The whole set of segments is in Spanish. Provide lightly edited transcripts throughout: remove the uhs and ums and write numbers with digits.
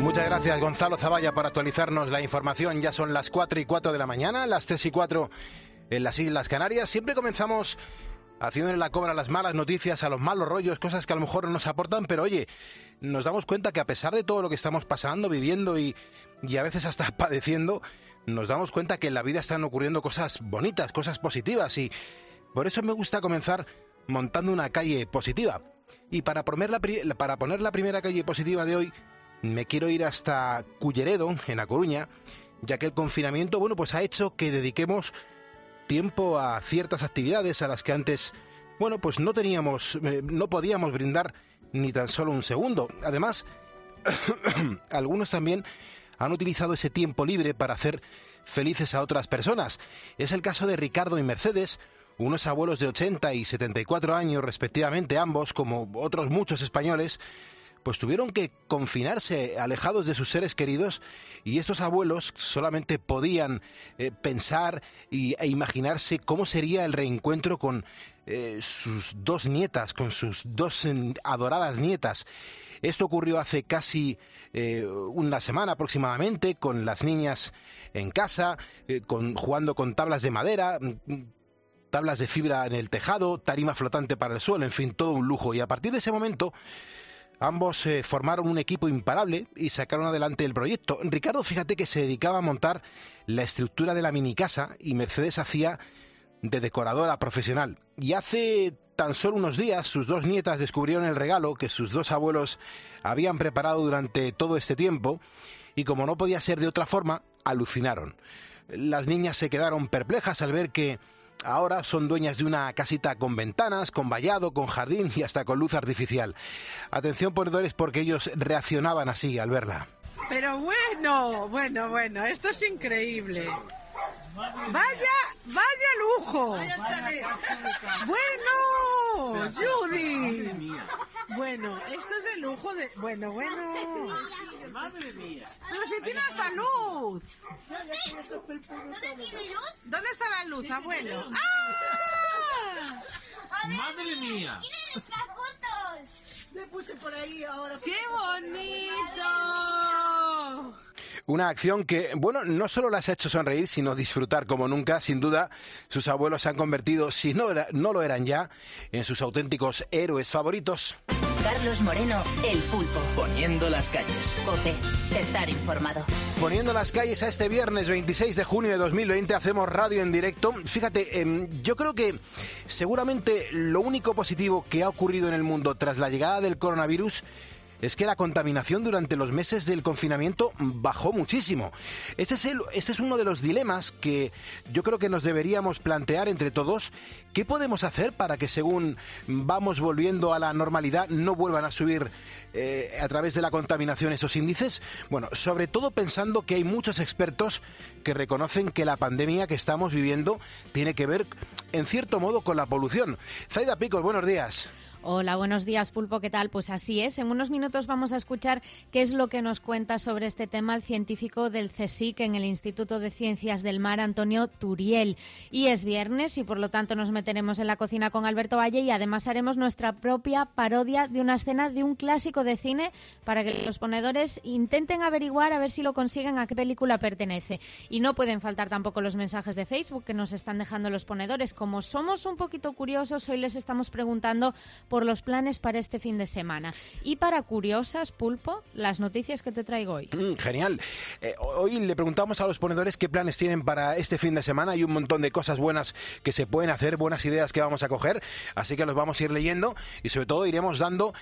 Muchas gracias, Gonzalo Zavalla, por actualizarnos la información. Ya son las 4:04 de la mañana, las 3:04 en las Islas Canarias. Siempre comenzamos haciéndole la cobra a las malas noticias, a los malos rollos, cosas que a lo mejor no nos aportan, pero oye, nos damos cuenta que a pesar de todo lo que estamos pasando, viviendo y a veces hasta padeciendo, nos damos cuenta que en la vida están ocurriendo cosas bonitas, cosas positivas, y por eso me gusta comenzar montando una calle positiva. Y para poner la primera calle positiva de hoy, me quiero ir hasta Culleredo, en A Coruña, ya que el confinamiento, pues ha hecho que dediquemos tiempo a ciertas actividades a las que antes, pues no podíamos brindar ni tan solo un segundo. Además, algunos también han utilizado ese tiempo libre para hacer felices a otras personas. Es el caso de Ricardo y Mercedes, unos abuelos de 80 y 74 años respectivamente, ambos, como otros muchos españoles, pues tuvieron que confinarse alejados de sus seres queridos, y estos abuelos solamente podían pensar e imaginarse cómo sería el reencuentro con sus dos nietas, con sus dos adoradas nietas. Esto ocurrió hace casi una semana aproximadamente, con las niñas en casa, jugando con tablas de madera, tablas de fibra en el tejado, tarima flotante para el suelo, en fin, todo un lujo. Y a partir de ese momento, ambos formaron un equipo imparable y sacaron adelante el proyecto. Ricardo, fíjate que se dedicaba a montar la estructura de la mini casa, y Mercedes hacía de decoradora profesional. Y hace tan solo unos días sus dos nietas descubrieron el regalo que sus dos abuelos habían preparado durante todo este tiempo, y como no podía ser de otra forma, alucinaron. Las niñas se quedaron perplejas al ver que ahora son dueñas de una casita con ventanas, con vallado, con jardín y hasta con luz artificial. Atención, ponedores, porque ellos reaccionaban así al verla. Pero bueno, esto es increíble. Vaya lujo. Bueno, Judy. Bueno, esto es de lujo de... Bueno. Madre mía. Pero si tiene hasta luz. ¿Dónde está la luz, abuelo? ¡Ah! Madre mía. ¡Miren estas fotos! Le puse por ahí ahora. ¡Qué bonito! Una acción que, no solo las ha hecho sonreír, sino disfrutar como nunca. Sin duda, sus abuelos se han convertido, si no lo eran ya, en sus auténticos héroes favoritos. Carlos Moreno, El Pulpo. Poniendo las calles. COPE. Estar informado. Poniendo las calles a este viernes 26 de junio de 2020, hacemos radio en directo. Fíjate, yo creo que seguramente lo único positivo que ha ocurrido en el mundo tras la llegada del coronavirus es que la contaminación durante los meses del confinamiento bajó muchísimo. Ese es uno de los dilemas que yo creo que nos deberíamos plantear entre todos. ¿Qué podemos hacer para que, según vamos volviendo a la normalidad, no vuelvan a subir a través de la contaminación esos índices? Bueno, sobre todo pensando que hay muchos expertos que reconocen que la pandemia que estamos viviendo tiene que ver, en cierto modo, con la polución. Zaida Picos, buenos días. Hola, buenos días, Pulpo, ¿qué tal? Pues así es, en unos minutos vamos a escuchar qué es lo que nos cuenta sobre este tema el científico del CSIC en el Instituto de Ciencias del Mar, Antonio Turiel. Y es viernes y por lo tanto nos meteremos en la cocina con Alberto Valle, y además haremos nuestra propia parodia de una escena de un clásico de cine para que los ponedores intenten averiguar a ver si lo consiguen a qué película pertenece. Y no pueden faltar tampoco los mensajes de Facebook que nos están dejando los ponedores. Como somos un poquito curiosos, hoy les estamos preguntando por los planes para este fin de semana. Y para curiosas, Pulpo, las noticias que te traigo hoy. Genial. Hoy le preguntamos a los ponedores qué planes tienen para este fin de semana. Hay un montón de cosas buenas que se pueden hacer, buenas ideas que vamos a coger, así que los vamos a ir leyendo y sobre todo iremos dando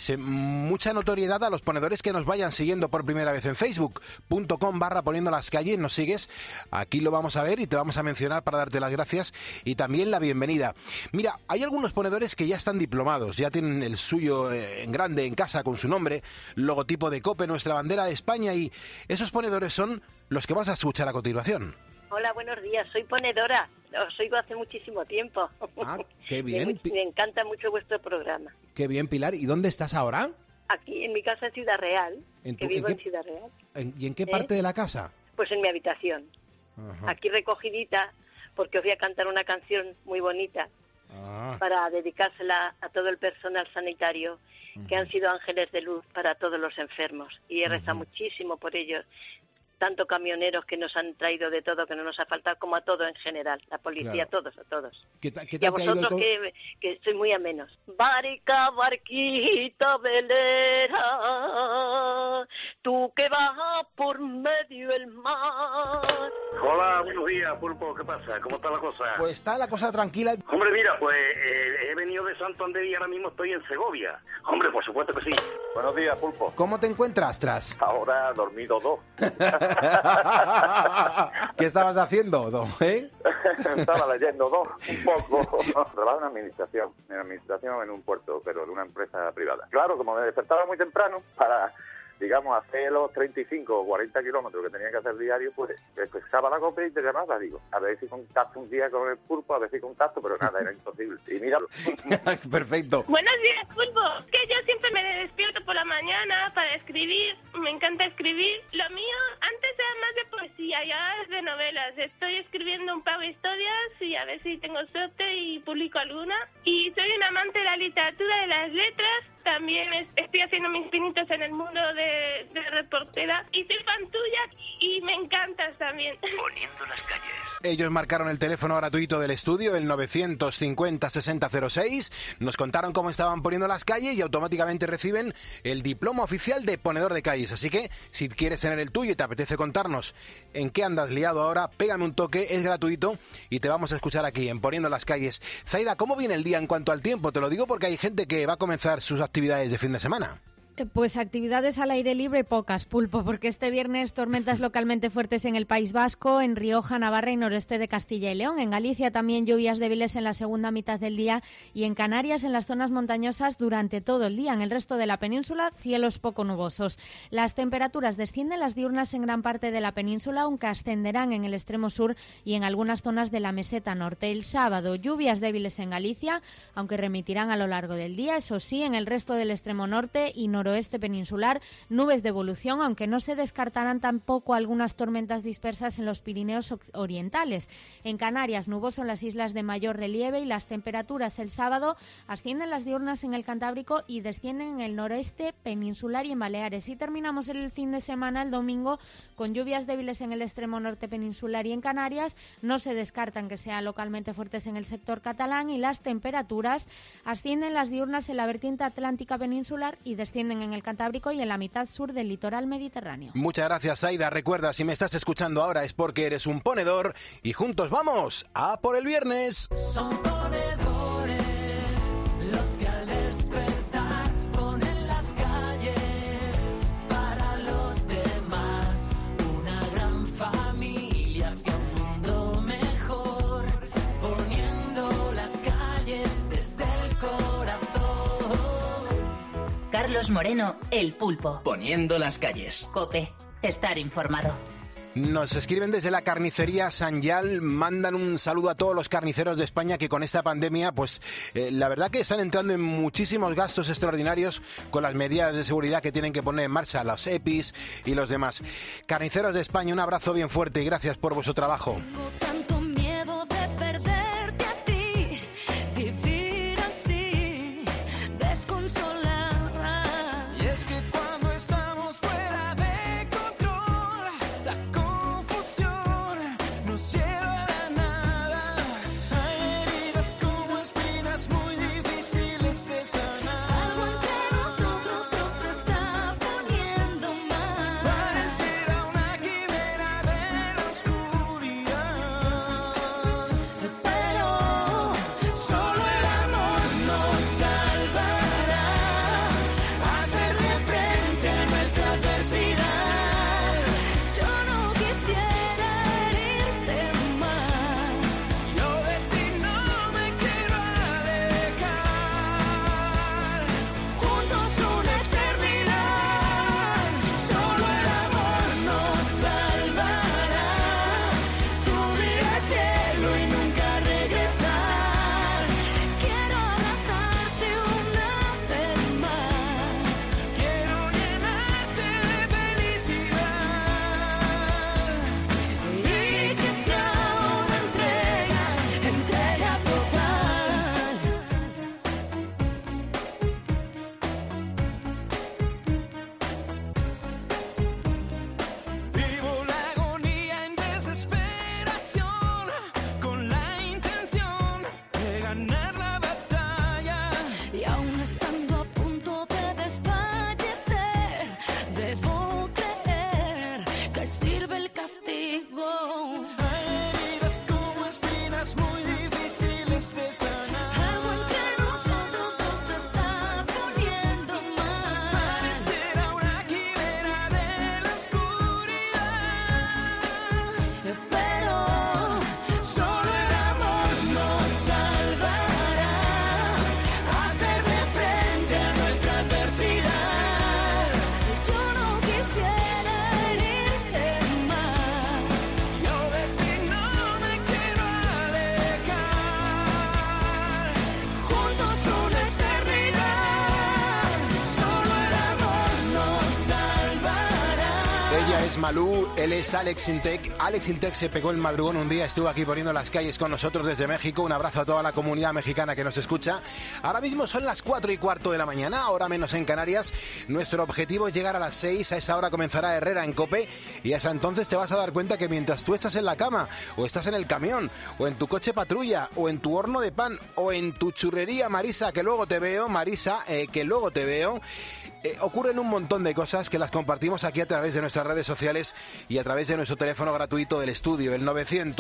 mucha notoriedad a los ponedores que nos vayan siguiendo por primera vez en facebook.com/poniendo las calles. Nos sigues, aquí lo vamos a ver y te vamos a mencionar para darte las gracias y también la bienvenida. Mira, hay algunos ponedores que ya están diplomados, ya tienen el suyo en grande en casa con su nombre, logotipo de COPE, nuestra bandera de España, y esos ponedores son los que vas a escuchar a continuación. Hola, buenos días, soy ponedora, os oigo hace muchísimo tiempo. Ah, qué bien. Me encanta mucho vuestro programa. Qué bien, Pilar. ¿Y dónde estás ahora? Aquí, en mi casa en Ciudad Real, vivo en Ciudad Real. ¿Y en qué parte de la casa? Pues en mi habitación. Ajá. Aquí recogidita, porque os voy a cantar una canción muy bonita. para dedicársela a todo el personal sanitario, que han sido ángeles de luz para todos los enfermos. Y he rezado muchísimo por ellos. Tanto camioneros que nos han traído de todo, que no nos ha faltado, como a todo en general, la policía, todos, a todos. ¿Qué y a vosotros que sois muy amenos. Barca, barquita velera, tú que vas por medio del mar. Hola, buenos días, Pulpo, ¿qué pasa? ¿Cómo está la cosa? Pues está la cosa tranquila. Hombre, mira, pues he venido de Santander y ahora mismo estoy en Segovia. Hombre, por supuesto que sí. Buenos días, Pulpo. ¿Cómo te encuentras, Tras? Ahora dormido 2. ¿Qué estabas haciendo, Don? Estaba leyendo 2, un poco. Trabajo en administración en un puerto, pero de una empresa privada. Claro, como me despertaba muy temprano para, digamos, hacer los 35 o 40 kilómetros que tenía que hacer diario, pues pescaba la copa y te llamaba, digo, a ver si contacto un día con el Pulpo, a ver si contacto, pero nada, era imposible. Y míralo. Perfecto. Buenos días, Pulpo. Que yo siempre me despierto por la mañana para escribir, me encanta escribir. Lo mío antes era más de poesía y ahora es de novelas. Estoy escribiendo un par de historias y a ver si tengo suerte y publico alguna. Y soy un amante de la literatura, de las letras. También estoy haciendo mis pinitos en el mundo de reportera y soy fan tuya y me encantas también. Poniendo las calles. Ellos marcaron el teléfono gratuito del estudio, el 950-6006, nos contaron cómo estaban poniendo las calles y automáticamente reciben el diploma oficial de ponedor de calles. Así que, si quieres tener el tuyo y te apetece contarnos en qué andas liado ahora, pégame un toque, es gratuito y te vamos a escuchar aquí en Poniendo las calles. Zaida, ¿cómo viene el día en cuanto al tiempo? Te lo digo porque hay gente que va a comenzar sus actividades de fin de semana. Pues actividades al aire libre pocas, Pulpo, porque este viernes tormentas localmente fuertes en el País Vasco, en Rioja, Navarra y noreste de Castilla y León. En Galicia también lluvias débiles en la segunda mitad del día y en Canarias en las zonas montañosas durante todo el día. En el resto de la península, cielos poco nubosos. Las temperaturas descienden, las diurnas en gran parte de la península, aunque ascenderán en el extremo sur y en algunas zonas de la meseta norte. El sábado, lluvias débiles en Galicia, aunque remitirán a lo largo del día. Eso sí, en el resto del extremo norte y noroeste peninsular, nubes de evolución, aunque no se descartarán tampoco algunas tormentas dispersas en los Pirineos orientales. En Canarias, nuboso en las islas de mayor relieve y las temperaturas el sábado ascienden las diurnas en el Cantábrico y descienden en el noreste peninsular y en Baleares. Y terminamos el fin de semana, el domingo, con lluvias débiles en el extremo norte peninsular y en Canarias. No se descartan que sean localmente fuertes en el sector catalán y las temperaturas ascienden las diurnas en la vertiente atlántica peninsular y descienden en el Cantábrico y en la mitad sur del litoral mediterráneo. Muchas gracias, Aida. Recuerda, si me estás escuchando ahora es porque eres un ponedor y juntos vamos a por el viernes. Son ponedores los que al despertar ponen las calles para los demás. Una gran familia hacia un mundo mejor, poniendo las calles desde el corazón. Carlos Moreno, El Pulpo. Poniendo las calles. COPE. Estar informado. Nos escriben desde la carnicería Sanyal, mandan un saludo a todos los carniceros de España que con esta pandemia, pues la verdad que están entrando en muchísimos gastos extraordinarios con las medidas de seguridad que tienen que poner en marcha, los EPIs y los demás. Carniceros de España, un abrazo bien fuerte y gracias por vuestro trabajo. Tengo tanto miedo de perderte a ti, vivir así, desconsolada. Y es que cuando estamos fuera de control, la confusión nos lleva a nada. Hay heridas como espinas muy difíciles de sanar. Algo entre nosotros nos está poniendo mal. Pareciera una quimera de la oscuridad. Ella es Malú, él es Alex Intec. Alex Intec se pegó el madrugón un día, estuvo aquí poniendo las calles con nosotros desde México. Un abrazo a toda la comunidad mexicana que nos escucha. Ahora mismo son las 4:15 de la mañana, hora menos en Canarias. Nuestro objetivo es llegar a las 6, a esa hora comenzará Herrera en COPE y hasta entonces te vas a dar cuenta que mientras tú estás en la cama, o estás en el camión, o en tu coche patrulla, o en tu horno de pan, o en tu churrería Marisa, que luego te veo, ocurren un montón de cosas que las compartimos aquí a través de nuestras redes sociales y a través de nuestro teléfono gratuito del estudio, el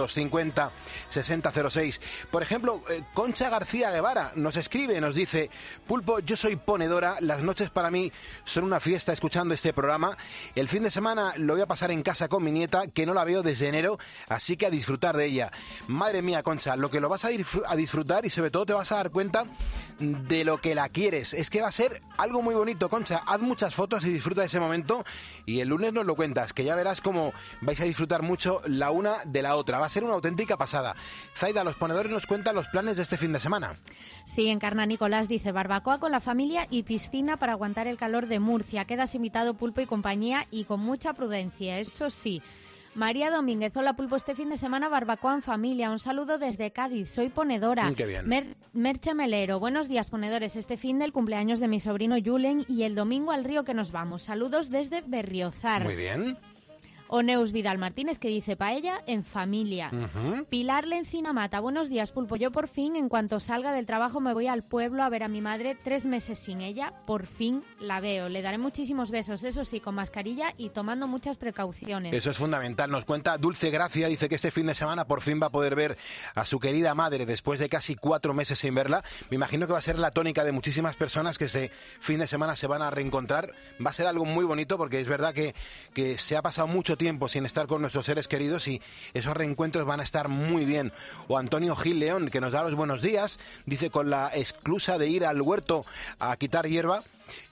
950-6006. Por ejemplo, Concha García Guevara nos escribe, nos dice: Pulpo, yo soy ponedora, las noches para mí son una fiesta escuchando este programa. El fin de semana lo voy a pasar en casa con mi nieta, que no la veo desde enero, así que a disfrutar de ella. Madre mía, Concha, lo que lo vas a disfrutar y sobre todo te vas a dar cuenta de lo que la quieres. Es que va a ser algo muy bonito, Concha. Haz muchas fotos y disfruta de ese momento y el lunes nos lo cuentas, que ya verás cómo vais a disfrutar mucho la una de la otra. Va a ser una auténtica pasada. Zaida, los ponedores nos cuentan los planes de este fin de semana. Sí, Encarna Nicolás dice: barbacoa con la familia y piscina para aguantar el calor de Murcia. Quedas invitado, Pulpo y compañía, y con mucha prudencia, eso sí. María Domínguez: hola Pulpo, este fin de semana barbacoa en familia. Un saludo desde Cádiz, soy ponedora. Qué bien. Merche Melero: buenos días, ponedores. Este fin del cumpleaños de mi sobrino Julen y el domingo al río que nos vamos. Saludos desde Berriozar. Muy bien. Oneus Vidal Martínez, que dice: paella en familia. Pilar Lencina Mata: buenos días, Pulpo. Yo por fin, en cuanto salga del trabajo, me voy al pueblo a ver a mi madre. 3 meses sin ella, por fin la veo. Le daré muchísimos besos, eso sí, con mascarilla y tomando muchas precauciones. Eso es fundamental. Nos cuenta Dulce Gracia, dice que este fin de semana por fin va a poder ver a su querida madre después de casi 4 meses sin verla. Me imagino que va a ser la tónica de muchísimas personas que este fin de semana se van a reencontrar. Va a ser algo muy bonito porque es verdad que se ha pasado mucho tiempo sin estar con nuestros seres queridos y esos reencuentros van a estar muy bien. O Antonio Gil León, que nos da los buenos días, dice: con la excusa de ir al huerto a quitar hierba,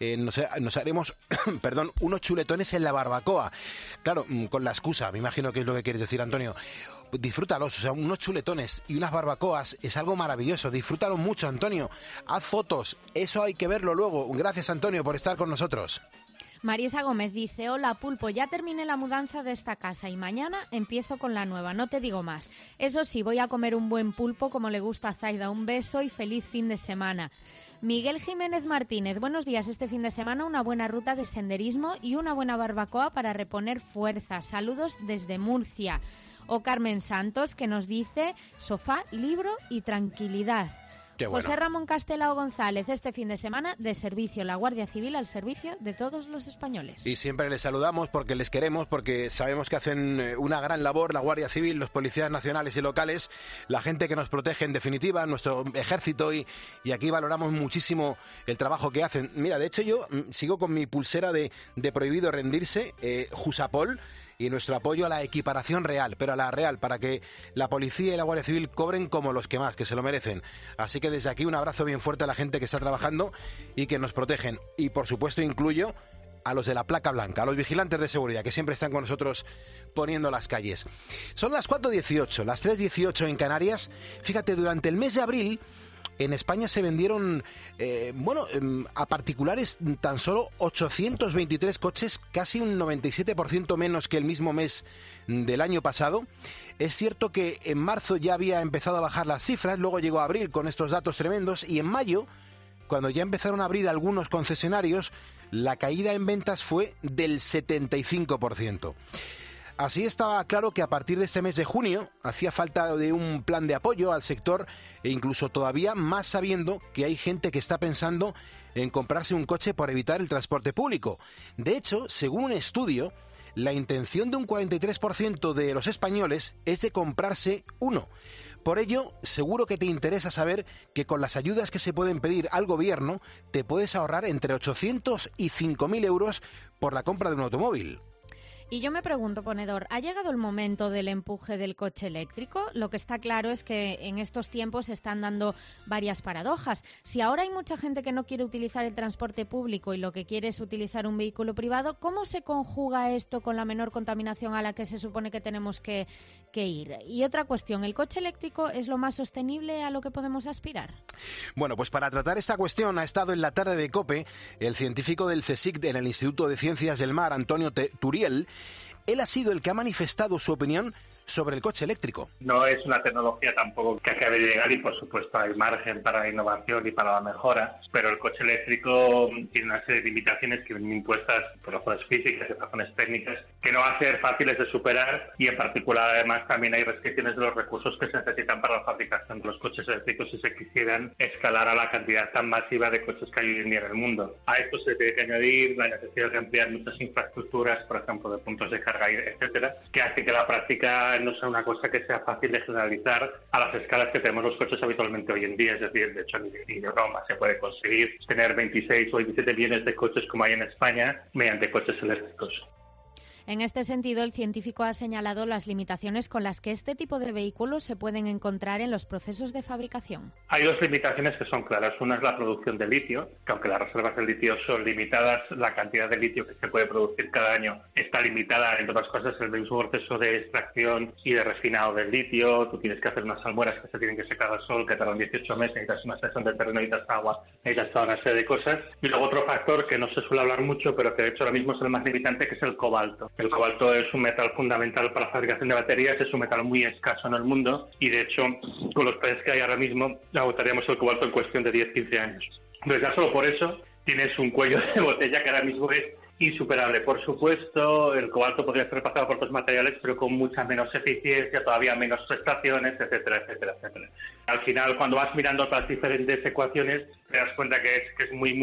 nos haremos unos chuletones en la barbacoa. Claro, con la excusa, me imagino que es lo que quieres decir, Antonio. Disfrútalos, o sea, unos chuletones y unas barbacoas es algo maravilloso. Disfrútalo mucho, Antonio. Haz fotos, eso hay que verlo luego. Gracias, Antonio, por estar con nosotros. Marisa Gómez dice: hola Pulpo, ya terminé la mudanza de esta casa y mañana empiezo con la nueva, no te digo más. Eso sí, voy a comer un buen pulpo como le gusta a Zaida. Un beso y feliz fin de semana. Miguel Jiménez Martínez: buenos días, este fin de semana una buena ruta de senderismo y una buena barbacoa para reponer fuerzas. Saludos desde Murcia. O Carmen Santos, que nos dice: sofá, libro y tranquilidad. Bueno. José Ramón Castelao González: este fin de semana de servicio, la Guardia Civil al servicio de todos los españoles. Y siempre les saludamos porque les queremos, porque sabemos que hacen una gran labor la Guardia Civil, los policías nacionales y locales, la gente que nos protege en definitiva, nuestro ejército, y aquí valoramos muchísimo el trabajo que hacen. Mira, de hecho yo sigo con mi pulsera de prohibido rendirse, Jusapol, y nuestro apoyo a la equiparación real, pero a la real, para que la policía y la Guardia Civil cobren como los que más, que se lo merecen. Así que desde aquí un abrazo bien fuerte a la gente que está trabajando y que nos protegen. Y por supuesto incluyo a los de la placa blanca, a los vigilantes de seguridad, que siempre están con nosotros poniendo las calles. Son las 4:18, las 3:18 en Canarias. Fíjate, durante el mes de abril en España se vendieron, a particulares tan solo 823 coches, casi un 97% menos que el mismo mes del año pasado. Es cierto que en marzo ya había empezado a bajar las cifras, luego llegó abril con estos datos tremendos y en mayo, cuando ya empezaron a abrir algunos concesionarios, la caída en ventas fue del 75%. Así estaba claro que a partir de este mes de junio hacía falta de un plan de apoyo al sector e incluso todavía más sabiendo que hay gente que está pensando en comprarse un coche por evitar el transporte público. De hecho, según un estudio, la intención de un 43% de los españoles es de comprarse uno. Por ello, seguro que te interesa saber que con las ayudas que se pueden pedir al gobierno te puedes ahorrar entre 800 y 5.000 euros por la compra de un automóvil. Y yo me pregunto, ponedor, ¿ha llegado el momento del empuje del coche eléctrico? Lo que está claro es que en estos tiempos se están dando varias paradojas. Si ahora hay mucha gente que no quiere utilizar el transporte público y lo que quiere es utilizar un vehículo privado, ¿cómo se conjuga esto con la menor contaminación a la que se supone que tenemos que ir? Y otra cuestión, ¿el coche eléctrico es lo más sostenible a lo que podemos aspirar? Bueno, pues para tratar esta cuestión ha estado en la tarde de COPE el científico del CSIC en el Instituto de Ciencias del Mar, Antonio Turiel, Él ha sido el que ha manifestado su opinión sobre el coche eléctrico. No es una tecnología tampoco que acabe de llegar y, por supuesto, hay margen para la innovación y para la mejora, pero el coche eléctrico tiene una serie de limitaciones que vienen impuestas por razones físicas y razones técnicas que no van a ser fáciles de superar, y en particular además también hay restricciones de los recursos que se necesitan para la fabricación de los coches eléctricos si se quisieran escalar a la cantidad tan masiva de coches que hay hoy en día en el mundo. A esto se tiene que añadir la necesidad de ampliar muchas infraestructuras, por ejemplo, de puntos de carga, etcétera, que hace que la práctica no sea una cosa que sea fácil de generalizar a las escalas que tenemos los coches habitualmente hoy en día. Es decir, de hecho, ni de broma se puede conseguir tener 26 o 27 millones de coches como hay en España mediante coches eléctricos. En este sentido, el científico ha señalado las limitaciones con las que este tipo de vehículos se pueden encontrar en los procesos de fabricación. Hay dos limitaciones que son claras. Una es la producción de litio, que aunque las reservas de litio son limitadas, la cantidad de litio que se puede producir cada año está limitada, entre otras cosas, el mismo proceso de extracción y de refinado del litio. Tú tienes que hacer unas salmueras que se tienen que secar al sol, que tardan 18 meses, necesitas una estación de terreno, necesitas agua, necesitas toda una serie de cosas. Y luego otro factor que no se suele hablar mucho, pero que de hecho ahora mismo es el más limitante, que es el cobalto. El cobalto es un metal fundamental para la fabricación de baterías, es un metal muy escaso en el mundo y de hecho con los precios que hay ahora mismo agotaríamos el cobalto en cuestión de 10-15 años. Entonces ya solo por eso tienes un cuello de botella que ahora mismo es insuperable. Por supuesto, el cobalto podría ser reemplazado por otros materiales, pero con mucha menos eficiencia, todavía menos prestaciones, etcétera, etcétera, etcétera. Al final, cuando vas mirando otras diferentes ecuaciones, te das cuenta que es muy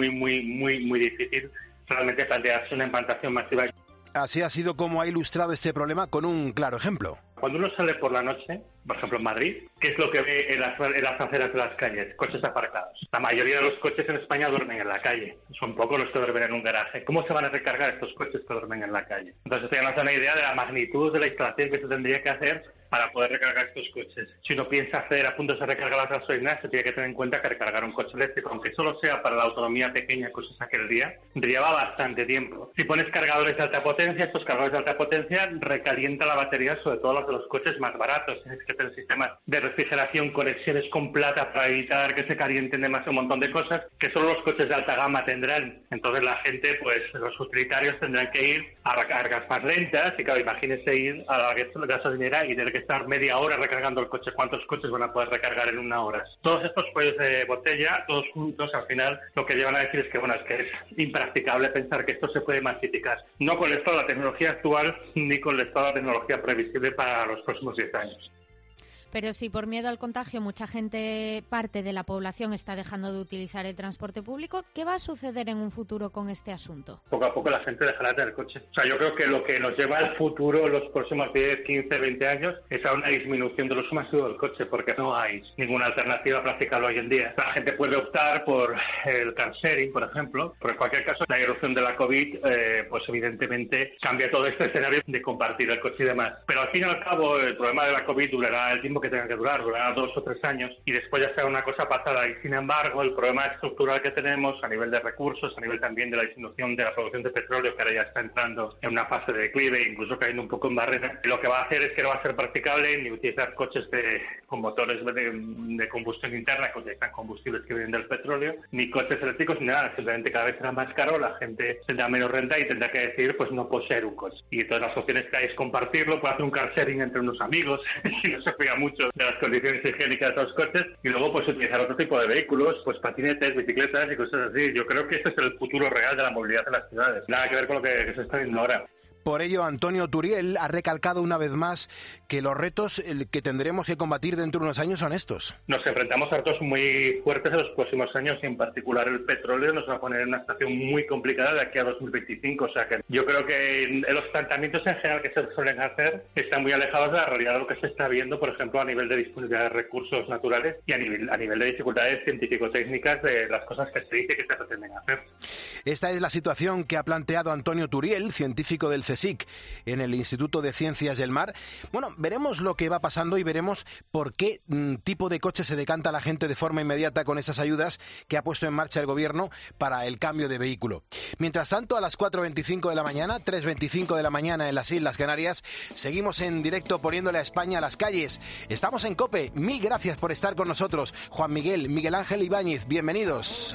difícil realmente plantearse una implantación masiva. Así ha sido como ha ilustrado este problema con un claro ejemplo. Cuando uno sale por la noche, por ejemplo en Madrid, ¿qué es lo que ve en las aceras de las calles? Coches aparcados. La mayoría de los coches en España duermen en la calle. Son pocos los que duermen en un garaje. ¿Cómo se van a recargar estos coches que duermen en la calle? Entonces, ya nos da una idea de la magnitud de la instalación que se tendría que hacer para poder recargar estos coches. Si uno piensa hacer a puntos de recargar las gasolinas, se tiene que tener en cuenta que recargar un coche eléctrico, aunque solo sea para la autonomía pequeña que uses aquel día, lleva bastante tiempo. Si pones cargadores de alta potencia, estos cargadores de alta potencia recalientan la batería, sobre todo los de los coches más baratos. Tienes que tener sistemas de refrigeración, conexiones con plata para evitar que se calienten demasiado, un montón de cosas que solo los coches de alta gama tendrán. Entonces la gente, pues los utilitarios tendrán que ir a recargas más lentas y claro, imagínense ir a la gasolinera y tener que estar media hora recargando el coche. ¿Cuántos coches van a poder recargar en una hora? Todos estos cuellos de botella, todos juntos, al final lo que llevan a decir es que, bueno, es que es impracticable pensar que esto se puede masificar. No con el estado de la tecnología actual, ni con el estado de la tecnología previsible para los próximos 10 años. Pero si por miedo al contagio mucha gente, parte de la población, está dejando de utilizar el transporte público, ¿qué va a suceder en un futuro con este asunto? Poco a poco la gente dejará de tener coche. O sea, yo creo que lo que nos lleva al futuro en los próximos 10, 15, 20 años es a una disminución del uso masivo del coche, porque no hay ninguna alternativa practicable hoy en día. La gente puede optar por el car sharing, por ejemplo, pero en cualquier caso la irrupción de la COVID, pues evidentemente cambia todo este escenario de compartir el coche y demás. Pero al fin y al cabo el problema de la COVID durará el tiempo que tenga que durará 2 o 3 años y después ya será una cosa pasada. Y sin embargo, el problema estructural que tenemos a nivel de recursos, a nivel también de la disminución de la producción de petróleo, que ahora ya está entrando en una fase de declive, incluso cayendo un poco en barrera, lo que va a hacer es que no va a ser practicable ni utilizar coches con motores de combustión interna que utilizan combustibles que vienen del petróleo, ni coches eléctricos, ni nada. Simplemente cada vez será más caro, la gente tendrá menos renta y tendrá que decidir pues no poseer un coche. Y todas las opciones que hay es compartirlo, puede hacer un car sharing entre unos amigos, si no se cuida mucho de las condiciones higiénicas de los coches, y luego pues utilizar otro tipo de vehículos, pues patinetes, bicicletas y cosas así. Yo creo que este es el futuro real de la movilidad en las ciudades. Nada que ver con lo que se está viendo ahora. Por ello, Antonio Turiel ha recalcado una vez más que los retos que tendremos que combatir dentro de unos años son estos. Nos enfrentamos a retos muy fuertes en los próximos años y en particular el petróleo nos va a poner en una situación muy complicada de aquí a 2025. O sea que yo creo que los planteamientos en general que se suelen hacer están muy alejados de la realidad de lo que se está viendo, por ejemplo, a nivel de disponibilidad de recursos naturales y a nivel de dificultades científico-técnicas de las cosas que se dice que se pretenden hacer. Esta es la situación que ha planteado Antonio Turiel, científico del CSIC, en el Instituto de Ciencias del Mar. Bueno, veremos lo que va pasando y veremos por qué tipo de coche se decanta la gente de forma inmediata con esas ayudas que ha puesto en marcha el gobierno para el cambio de vehículo. Mientras tanto, a las 4:25 de la mañana, 3:25 de la mañana en las Islas Canarias, seguimos en directo poniéndole a España a las calles. Estamos en COPE. Mil gracias por estar con nosotros. Juan Miguel, Miguel Ángel Ibáñez, bienvenidos.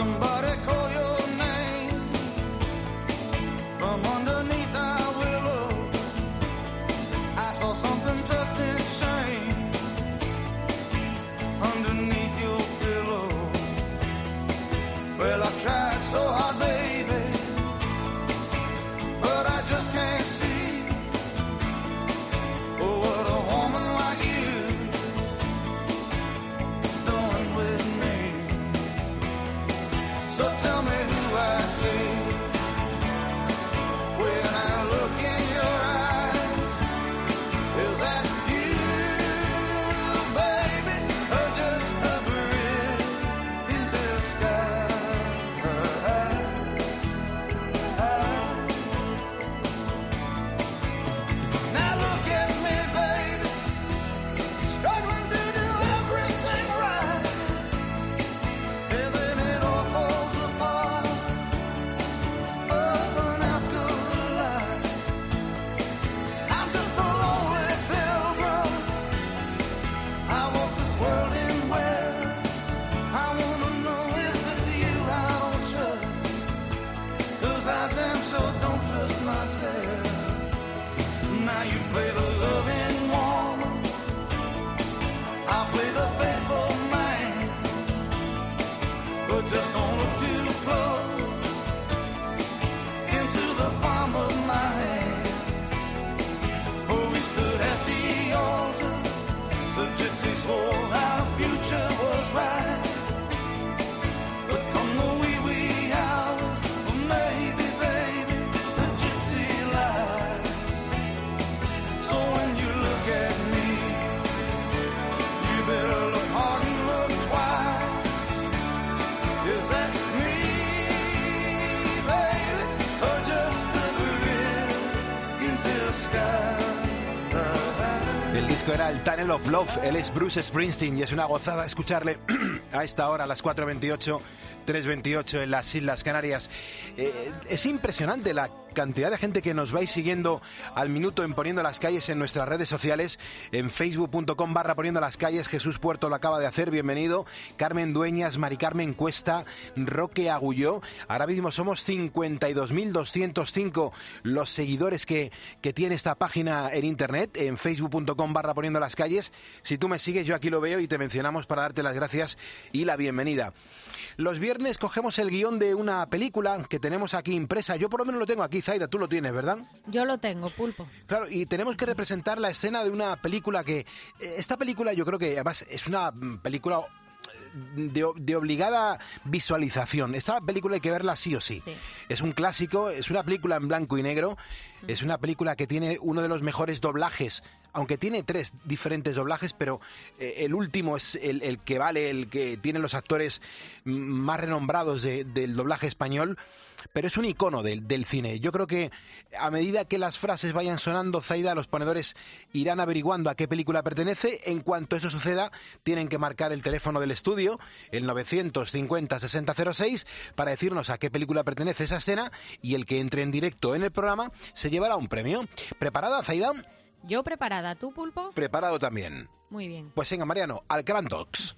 somebody call your name from underneath our willow. I saw something tucked in shame underneath your pillow. Well, I tried so hard, baby, but I just can't see. Oh, what a woman like you is doing with me. So tell me who I see when I look in your eyes. Is that you, baby, or just a breeze in disguise? Now look at me, baby, struggling to do everything right, and then it all falls apart. Burn out good lights. I'm just a lonely pilgrim. I walk this world in where I wanna know if it's you I don't trust, 'cause I damn sure don't trust myself. Now you play the loving woman, I play the faithful man, but just don't look too close into the palm of my hand. Oh, we stood at the altar, the gypsy swore our future was right, but come the wee hours, well, maybe, baby, the gypsy lied. So when you look at me, you better look hard and look twice. Is that me, baby, or just a grin in disguise? El disco era el Tunnel of Love. Él es Bruce Springsteen y es una gozada escucharle a esta hora, a las 4:28, 3:28 en las Islas Canarias. Es impresionante la cantidad de gente que nos vais siguiendo al minuto en Poniendo las Calles en nuestras redes sociales, en facebook.com/Poniendo las Calles. Jesús Puerto lo acaba de hacer, bienvenido. Carmen Dueñas, Mari Carmen Cuesta, Roque Agulló. Ahora mismo somos 52.205 los seguidores que tiene esta página en internet, en facebook.com/Poniendo las Calles. Si tú me sigues, yo aquí lo veo y te mencionamos para darte las gracias y la bienvenida. Los viernes cogemos el guión de una película que tenemos aquí impresa. Yo por lo menos lo tengo aquí, Zaida, tú lo tienes, ¿verdad? Yo lo tengo, Pulpo. Claro, y tenemos que representar la escena de una película que... Esta película yo creo que además es una película de obligada visualización. Esta película hay que verla sí o sí. Es un clásico, es una película en blanco y negro, es una película que tiene uno de los mejores doblajes, aunque tiene 3 diferentes doblajes, pero el último es el que vale, el que tiene los actores más renombrados del doblaje español, pero es un icono del cine. Yo creo que a medida que las frases vayan sonando, Zaida, los ponedores irán averiguando a qué película pertenece. En cuanto eso suceda, tienen que marcar el teléfono del estudio, el 950-6006, para decirnos a qué película pertenece esa escena, y el que entre en directo en el programa se llevará un premio. ¿Preparada, Zaida? Yo preparada, ¿tú, Pulpo? Preparado también. Muy bien. Pues venga, Mariano, al Gran Docs.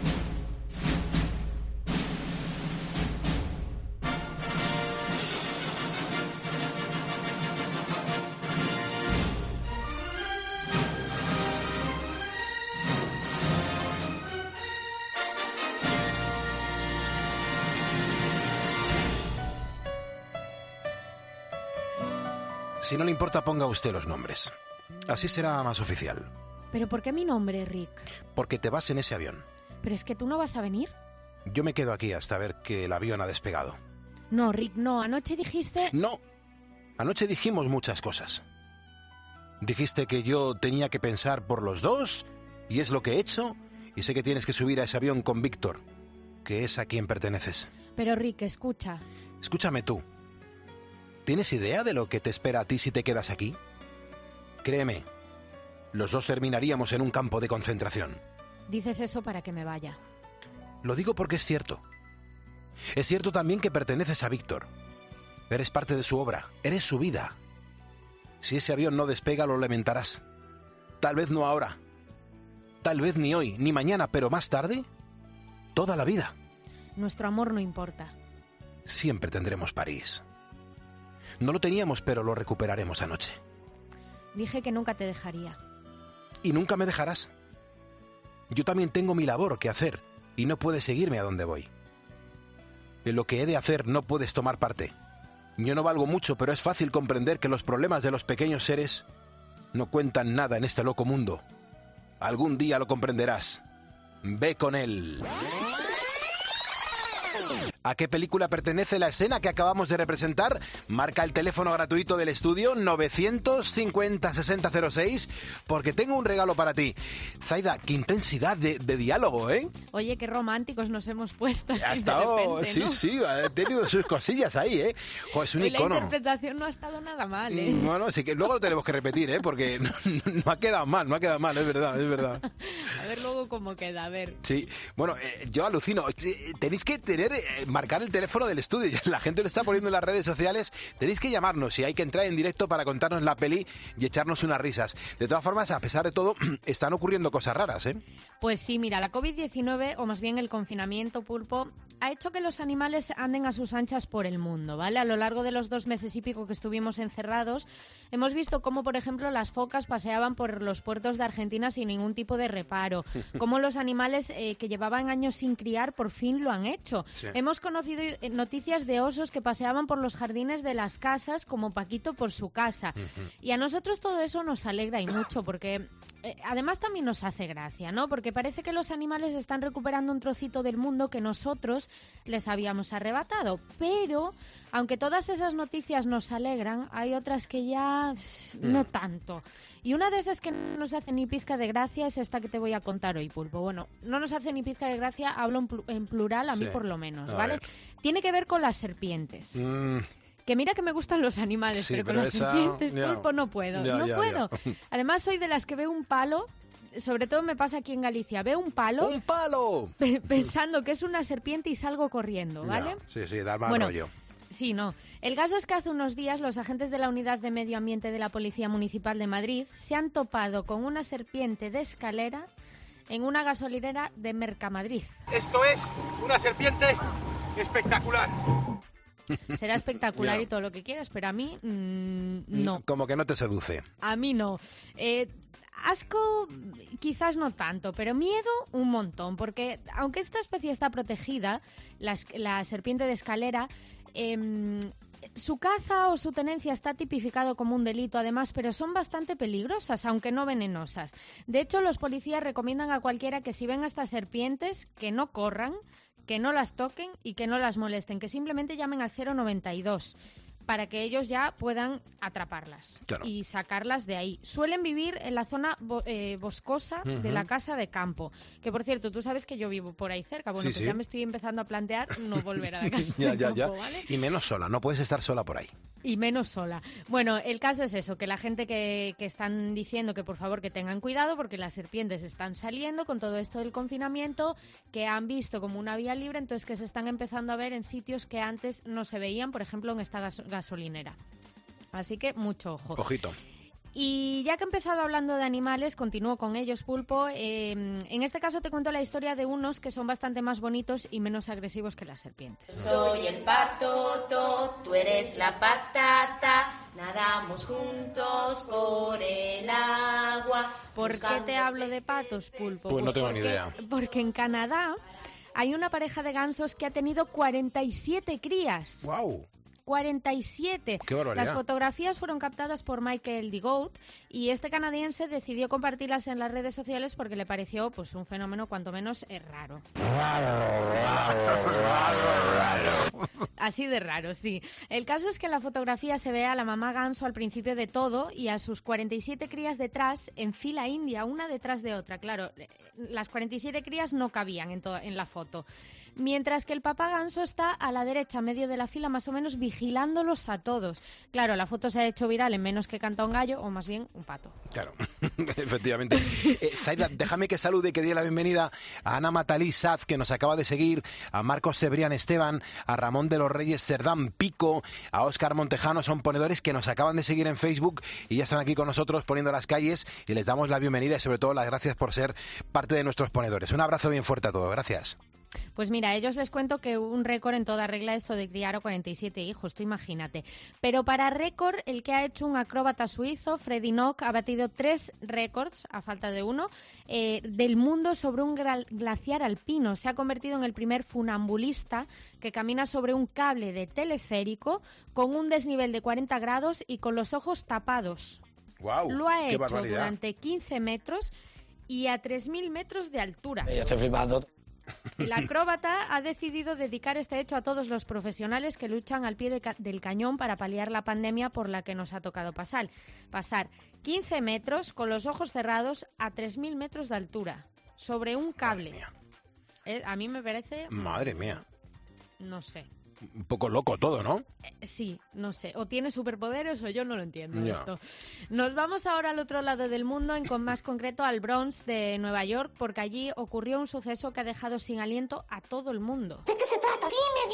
Si no le importa, ponga usted los nombres. Así será más oficial. ¿Pero por qué mi nombre, Rick? Porque te vas en ese avión. ¿Pero es que tú no vas a venir? Yo me quedo aquí hasta ver que el avión ha despegado. No, Rick, no. Anoche dijiste... No. Anoche dijimos muchas cosas. Dijiste que yo tenía que pensar por los dos, y es lo que he hecho, y sé que tienes que subir a ese avión con Víctor, que es a quien perteneces. Pero, Rick, escucha. Escúchame tú. ¿Tienes idea de lo que te espera a ti si te quedas aquí? Créeme, los dos terminaríamos en un campo de concentración. Dices eso para que me vaya. Lo digo porque es cierto. Es cierto también que perteneces a Víctor. Eres parte de su obra, eres su vida. Si ese avión no despega, lo lamentarás. Tal vez no ahora. Tal vez ni hoy, ni mañana, pero más tarde, toda la vida. Nuestro amor no importa. Siempre tendremos París. No lo teníamos, pero lo recuperaremos anoche. Dije que nunca te dejaría. Y nunca me dejarás. Yo también tengo mi labor que hacer y no puedes seguirme a donde voy. En lo que he de hacer no puedes tomar parte. Yo no valgo mucho, pero es fácil comprender que los problemas de los pequeños seres no cuentan nada en este loco mundo. Algún día lo comprenderás. Ve con él. ¿A qué película pertenece la escena que acabamos de representar? Marca el teléfono gratuito del estudio 950-6006 porque tengo un regalo para ti. Zaida, qué intensidad de diálogo, ¿eh? Oye, qué románticos nos hemos puesto. Ha estado, de repente, ¿no? sí, ha tenido sus cosillas ahí, ¿eh? Jo, es un icono. La interpretación no ha estado nada mal, ¿eh? Bueno, sí que luego lo tenemos que repetir, ¿eh? Porque no ha quedado mal, es verdad. A ver luego cómo queda, a ver. Sí, bueno, yo alucino. Tenéis que marcar el teléfono del estudio. La gente lo está poniendo en las redes sociales. Tenéis que llamarnos y hay que entrar en directo para contarnos la peli y echarnos unas risas. De todas formas, a pesar de todo, están ocurriendo cosas raras, ¿eh? Pues sí, mira, la COVID-19, o más bien el confinamiento, Pulpo, ha hecho que los animales anden a sus anchas por el mundo, ¿vale? A lo largo de los 2 meses y pico que estuvimos encerrados, hemos visto cómo, por ejemplo, las focas paseaban por los puertos de Argentina sin ningún tipo de reparo, cómo los animales que llevaban años sin criar por fin lo han hecho. Sí. Hemos conocido noticias de osos que paseaban por los jardines de las casas como Paquito por su casa. Y a nosotros todo eso nos alegra y mucho, porque además también nos hace gracia, ¿no? Porque parece que los animales están recuperando un trocito del mundo que nosotros les habíamos arrebatado. Pero, aunque todas esas noticias nos alegran, hay otras que ya no tanto. Y una de esas que no nos hace ni pizca de gracia es esta que te voy a contar hoy, Pulpo. Bueno, no nos hace ni pizca de gracia, hablo en plural, a mí por lo menos, ¿vale? Tiene que ver con las serpientes. Que mira que me gustan los animales, pero con las serpientes, Pulpo, no puedo. No puedo. Además, soy de las que veo un palo, sobre todo me pasa aquí en Galicia, veo un palo... ¡Un palo! Pensando que es una serpiente y salgo corriendo, ¿vale? Sí, da mal rollo. Sí, no. El caso es que hace unos días los agentes de la Unidad de Medio Ambiente de la Policía Municipal de Madrid se han topado con una serpiente de escalera en una gasolinera de Mercamadrid. Esto es una serpiente espectacular. Será espectacular y todo lo que quieras, pero a mí no. Como que no te seduce. A mí no. Asco quizás no tanto, pero miedo un montón, porque aunque esta especie está protegida, la serpiente de escalera, su caza o su tenencia está tipificado como un delito además, pero son bastante peligrosas, aunque no venenosas. De hecho, los policías recomiendan a cualquiera que si ven a estas serpientes, que no corran, que no las toquen y que no las molesten, que simplemente llamen al 092 para que ellos ya puedan atraparlas y sacarlas de ahí. Suelen vivir en la zona boscosa de la casa de campo, que por cierto, tú sabes que yo vivo por ahí cerca. Bueno, ya me estoy empezando a plantear no volver a la casa de campo, ¿vale? Y menos sola, no puedes estar sola por ahí. Y menos sola. Bueno, el caso es eso, que la gente que están diciendo que por favor que tengan cuidado porque las serpientes están saliendo con todo esto del confinamiento, que han visto como una vía libre, entonces que se están empezando a ver en sitios que antes no se veían, por ejemplo en esta gasolinera. Así que mucho ojo. Ojito. Y ya que he empezado hablando de animales, continúo con ellos, Pulpo. En este caso te cuento la historia de unos que son bastante más bonitos y menos agresivos que las serpientes. Soy el pato, tú eres la patata, nadamos juntos por el agua. ¿Por qué te hablo de patos, Pulpo? Pues no tengo ni idea. Porque en Canadá hay una pareja de gansos que ha tenido 47 crías. ¡Guau! 47. ¡Qué barbaridad! Las fotografías fueron captadas por Michael Digout y este canadiense decidió compartirlas en las redes sociales porque le pareció pues un fenómeno cuanto menos raro. Así de raro, sí. El caso es que en la fotografía se ve a la mamá ganso al principio de todo y a sus 47 crías detrás en fila india, una detrás de otra. Claro, las 47 crías no cabían en la foto. Mientras que el papá ganso está a la derecha, a medio de la fila, más o menos vigilándolos a todos. Claro, la foto se ha hecho viral en menos que canta un gallo, o más bien un pato. Claro, efectivamente. Zaida, déjame que salude y que dé la bienvenida a Ana Matalí Saz, que nos acaba de seguir, a Marcos Cebrián Esteban, a Ramón de los Reyes Cerdán Pico, a Óscar Montejano, son ponedores que nos acaban de seguir en Facebook y ya están aquí con nosotros poniendo las calles y les damos la bienvenida y sobre todo las gracias por ser parte de nuestros ponedores. Un abrazo bien fuerte a todos, gracias. Pues mira, a ellos les cuento que un récord en toda regla esto de criar a 47 hijos, tú imagínate. Pero para récord, el que ha hecho un acróbata suizo, Freddy Nock, ha batido 3 récords, a falta de uno, del mundo sobre un glaciar alpino. Se ha convertido en el primer funambulista que camina sobre un cable de teleférico con un desnivel de 40 grados y con los ojos tapados. Wow, lo ha hecho durante 15 metros y a 3.000 metros de altura. Yo estoy flipando. El acróbata ha decidido dedicar este hecho a todos los profesionales que luchan al pie del cañón para paliar la pandemia por la que nos ha tocado pasar 15 metros con los ojos cerrados a 3.000 metros de altura, sobre un cable. A mí me parece... Madre mía. No sé. Un poco loco todo, ¿no? Sí, no sé. O tiene superpoderes o yo no lo entiendo Ya. esto. Nos vamos ahora al otro lado del mundo, más concreto al Bronx de Nueva York, porque allí ocurrió un suceso que ha dejado sin aliento a todo el mundo. ¿De qué se trata?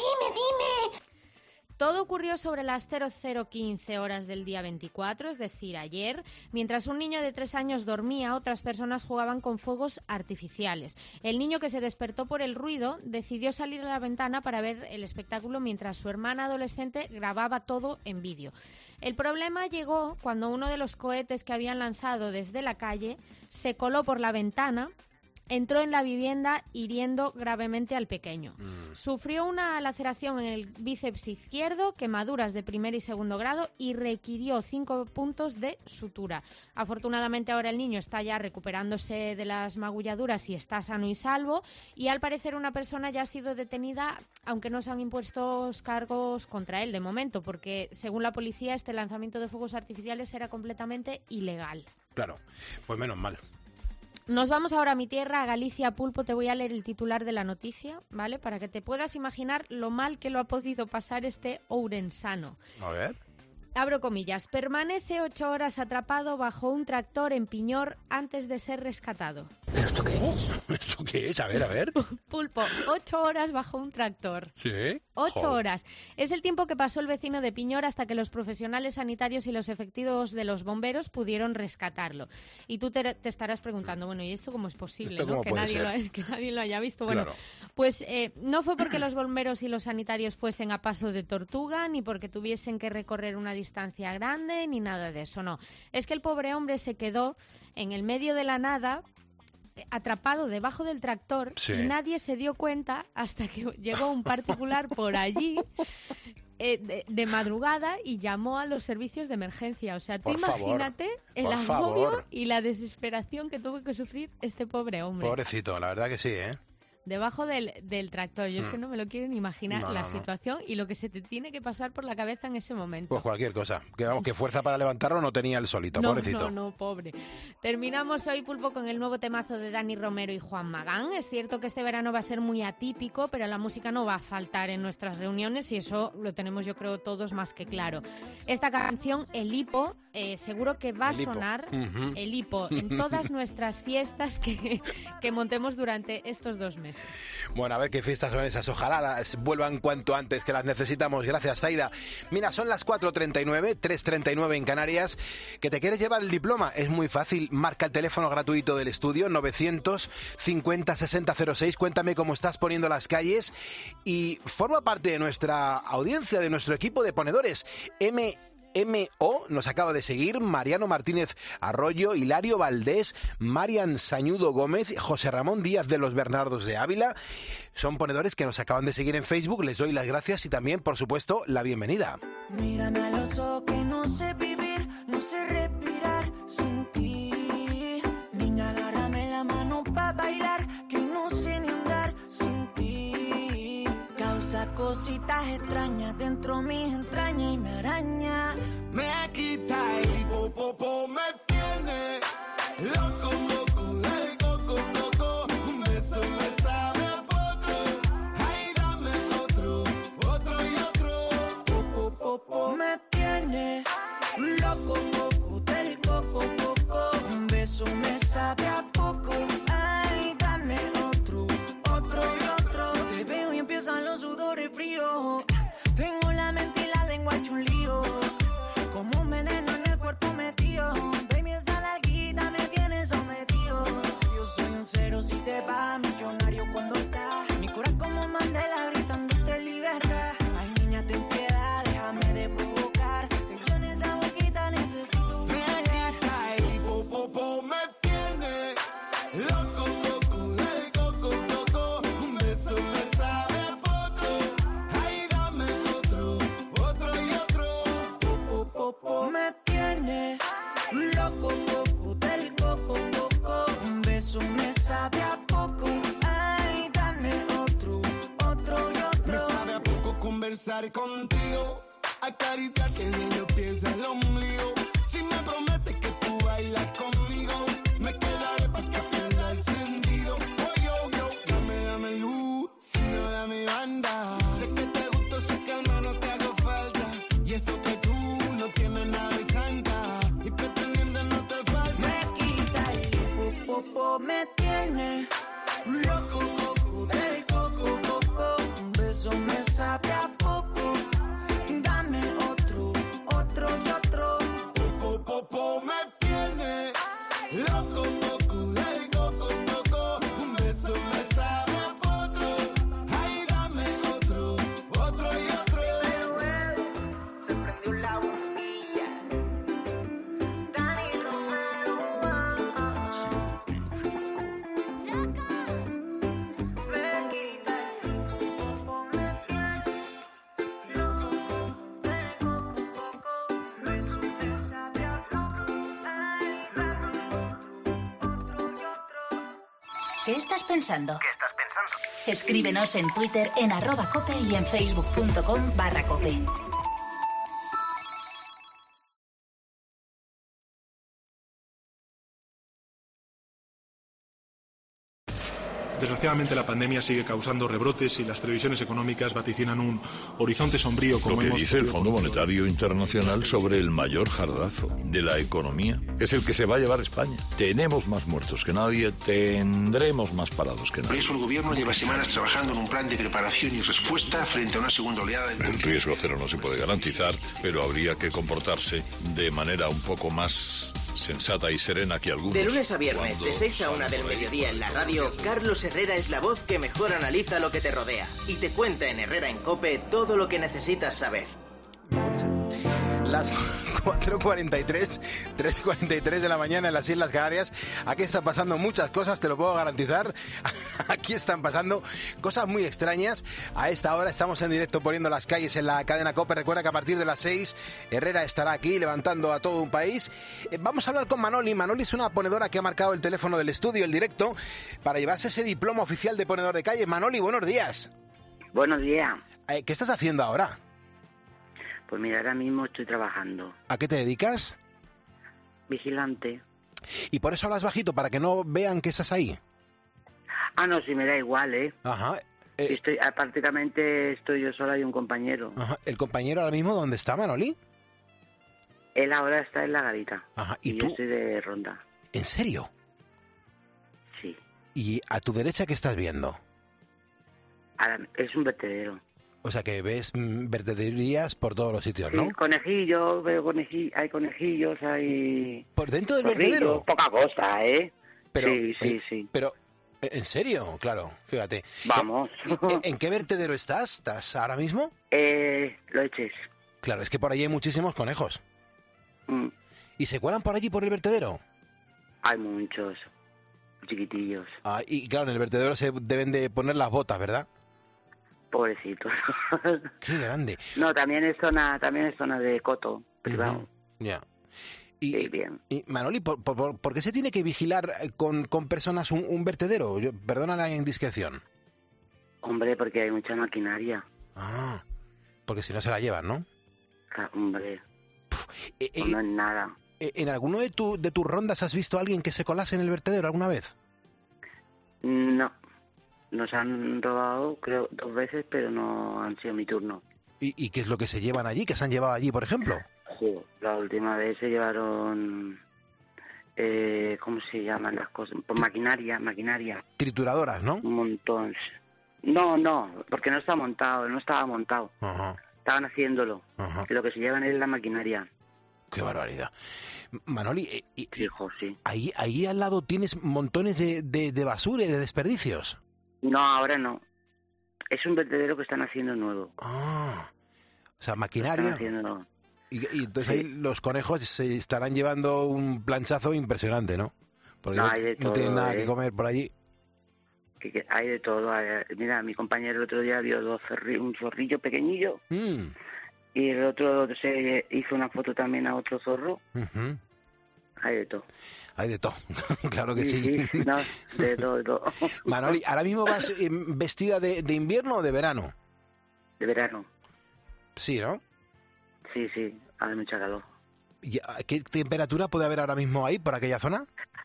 Dime. Todo ocurrió sobre las 00:15 horas del día 24, es decir, ayer. Mientras un niño de 3 años dormía, otras personas jugaban con fuegos artificiales. El niño, que se despertó por el ruido, decidió salir a la ventana para ver el espectáculo mientras su hermana adolescente grababa todo en vídeo. El problema llegó cuando uno de los cohetes que habían lanzado desde la calle se coló por la ventana, entró en la vivienda hiriendo gravemente al pequeño. Sufrió una laceración en el bíceps izquierdo, quemaduras de primer y segundo grado y requirió 5 puntos de sutura. Afortunadamente ahora el niño está ya recuperándose de las magulladuras y está sano y salvo, y al parecer una persona ya ha sido detenida, aunque no se han impuesto cargos contra él de momento, porque según la policía este lanzamiento de fuegos artificiales era completamente ilegal. Claro, pues menos mal. Nos vamos ahora a mi tierra, a Galicia. Pulpo, te voy a leer el titular de la noticia, ¿vale? Para que te puedas imaginar lo mal que lo ha podido pasar este ourensano. A ver. Abro comillas. Permanece 8 horas atrapado bajo un tractor en Piñor antes de ser rescatado. ¿Pero esto qué es? ¿Esto qué es? A ver. Pulpo, 8 horas bajo un tractor. ¿Sí? 8 horas. Es el tiempo que pasó el vecino de Piñor hasta que los profesionales sanitarios y los efectivos de los bomberos pudieron rescatarlo. Y tú te estarás preguntando, bueno, ¿y esto cómo es posible? ¿No? Que nadie lo haya visto. Bueno, claro. Pues no fue porque los bomberos y los sanitarios fuesen a paso de tortuga, ni porque tuviesen que recorrer una distancia grande, ni nada de eso, no. Es que el pobre hombre se quedó en el medio de la nada, atrapado debajo del tractor, sí. Y nadie se dio cuenta hasta que llegó un particular por allí de madrugada y llamó a los servicios de emergencia. O sea, tú imagínate el agobio y la desesperación que tuvo que sufrir este pobre hombre. Pobrecito, la verdad que sí, ¿eh? Debajo del tractor. Yo es que no me lo quiero ni imaginar la situación y lo que se te tiene que pasar por la cabeza en ese momento. Pues cualquier cosa. Que fuerza para levantarlo no tenía el solito, pobrecito. No, pobre. Terminamos hoy, Pulpo, con el nuevo temazo de Dani Romero y Juan Magán. Es cierto que este verano va a ser muy atípico, pero la música no va a faltar en nuestras reuniones y eso lo tenemos, yo creo, todos más que claro. Esta canción, El Hipo, seguro que va a sonar El Hipo en todas nuestras fiestas que montemos durante estos 2 meses. Bueno, a ver qué fiestas son esas. Ojalá las vuelvan cuanto antes, que las necesitamos. Gracias, Zaida. Mira, son las 4:39, 3:39 en Canarias. ¿Que te quieres llevar el diploma? Es muy fácil. Marca el teléfono gratuito del estudio, 950 6006. Cuéntame cómo estás poniendo las calles y forma parte de nuestra audiencia, de nuestro equipo de ponedores. MO nos acaba de seguir, Mariano Martínez Arroyo, Hilario Valdés, Marian Sañudo Gómez, José Ramón Díaz de los Bernardos de Ávila. Son ponedores que nos acaban de seguir en Facebook. Les doy las gracias y también, por supuesto, la bienvenida. Mírame a los ojos que no sé vivir, no sé respirar sin ti. Niña, agárrame la mano pa' bailar, que no sé ni andar sin ti. Causa cositas extrañas dentro mis entrañas y me araña. Me quita el hipopopo, me tiene loco, loco, del coco, coco. Un beso me sabe a poco. Ay, dame otro y otro. Me tiene loco, loco, del coco, coco. Un beso me sabe a poco. Ay, dame otro y otro. Te veo y empiezan los sudores fríos. Tengo la mente y la lengua hecho un lío. Como un veneno en el cuerpo metido. Baby, está la guía. beso me sabe a poco. Ay, dame otro y otro. Me sabe a poco conversar contigo, acariciarte desde los pies al ombligo. Si me prometes que tú bailas conmigo, me quedaré pa' que pierda el sentido. Oh, yo, dame luz, si no dame banda. Sé que te gusto, sé que al menos te hago falta. Y eso que tú no tienes nada de santa, y pretendiendo no te falta. Me quita el popo, me tiene loco, loco, del coco. Un beso me sabe a poco. Dame otro y otro. Popo me tiene loco, loco, del coco. Un beso me sabe a poco. Ay, dame otro y otro. Pero él se prendió la bombilla. Dani Romero. Me quita el popo, me tiene loco, del coco. Un beso me sabe a poco. Ay, dame otro y otro. ¿Qué estás pensando? Escríbenos en Twitter en @cope y en facebook.com/cope. Desgraciadamente la pandemia sigue causando rebrotes y las previsiones económicas vaticinan un horizonte sombrío como Lo que hemos dice el podido Fondo comprobar. Monetario Internacional sobre el mayor jardazo de la economía es el que se va a llevar España. Tenemos más muertos que nadie, tendremos más parados que Por nadie. eso el gobierno lleva semanas trabajando en un plan de preparación y respuesta frente a una segunda oleada de... El riesgo cero no se puede garantizar, pero habría que comportarse de manera un poco más sensata y serena que algunos. De lunes a viernes, cuando de 6 a 1 del salen por ahí mediodía en la radio, Carlos Herrera es la voz que mejor analiza lo que te rodea y te cuenta en Herrera en COPE todo lo que necesitas saber. Las 4:43, 3:43 de la mañana en las Islas Canarias. Aquí están pasando muchas cosas, te lo puedo garantizar. Aquí están pasando cosas muy extrañas. A esta hora estamos en directo poniendo las calles en la cadena COPE. Recuerda que a partir de las 6 Herrera estará aquí levantando a todo un país. Vamos a hablar con Manoli. Manoli es una ponedora que ha marcado el teléfono del estudio, el directo, para llevarse ese diploma oficial de ponedor de calle. Manoli, buenos días. Buenos días. ¿Qué estás haciendo ahora? Pues mira, ahora mismo estoy trabajando. ¿A qué te dedicas? Vigilante. ¿Y por eso hablas bajito, para que no vean que estás ahí? Ah, no, sí me da igual, ¿eh? Ajá. Prácticamente estoy yo sola y un compañero. Ajá. ¿El compañero ahora mismo dónde está, Manoli? Él ahora está en la garita. Ajá. ¿Y tú? yo estoy de ronda. ¿En serio? Sí. ¿Y a tu derecha qué estás viendo? Ahora, es un vertedero. O sea, que ves vertederías por todos los sitios, ¿no? Sí, conejillos, veo hay conejillos, hay... ¿Por dentro del zorrillos, vertedero? Poca cosa, ¿eh? Pero, sí. Pero, ¿en serio? Claro, fíjate. Vamos. ¿En qué vertedero estás? ¿Estás ahora mismo? Lo eches. Claro, es que por allí hay muchísimos conejos. Mm. ¿Y se cuelan por allí por el vertedero? Hay muchos chiquitillos. Ah, y claro, en el vertedero se deben de poner las botas, ¿verdad? Pobrecitos. Qué grande. No, también es zona de coto privado. Ya. Y, sí, bien. Y Manoli, ¿por qué se tiene que vigilar con personas un vertedero? Perdona la indiscreción. Hombre, porque hay mucha maquinaria. Ah, porque si no se la llevan, ¿no? Hombre. No es nada. ¿En alguno de tus rondas has visto a alguien que se colase en el vertedero alguna vez? No. Nos han robado, creo, 2 veces, pero no han sido mi turno. ¿Y qué es lo que se llevan allí? ¿Qué se han llevado allí, por ejemplo? Sí, la última vez se llevaron... ¿cómo se llaman las cosas? Pues maquinaria. Trituradoras, ¿no? Un montón. No, porque no estaba montado. Ajá. Estaban haciéndolo. Ajá. Lo que se llevan es la maquinaria. ¡Qué barbaridad! Manoli, hijo, sí. Ahí al lado tienes montones de basura y de desperdicios. No, ahora no. Es un vertedero que están haciendo nuevo. Ah, o sea, maquinaria. Están haciendo... Y entonces ahí los conejos se estarán llevando un planchazo impresionante, ¿no? Porque No, hay de no todo, tienen nada que comer por allí. Que hay de todo. Mira, mi compañero el otro día vio un zorrillo pequeñillo. Y el otro se hizo una foto también a otro zorro. Hay de todo. Hay de todo, claro que sí. No, de todo. Manoli, ¿ahora mismo vas vestida de invierno o de verano? De verano. Sí, ¿no? Sí, hace mucha calor. ¿Qué temperatura puede haber ahora mismo ahí, por aquella zona?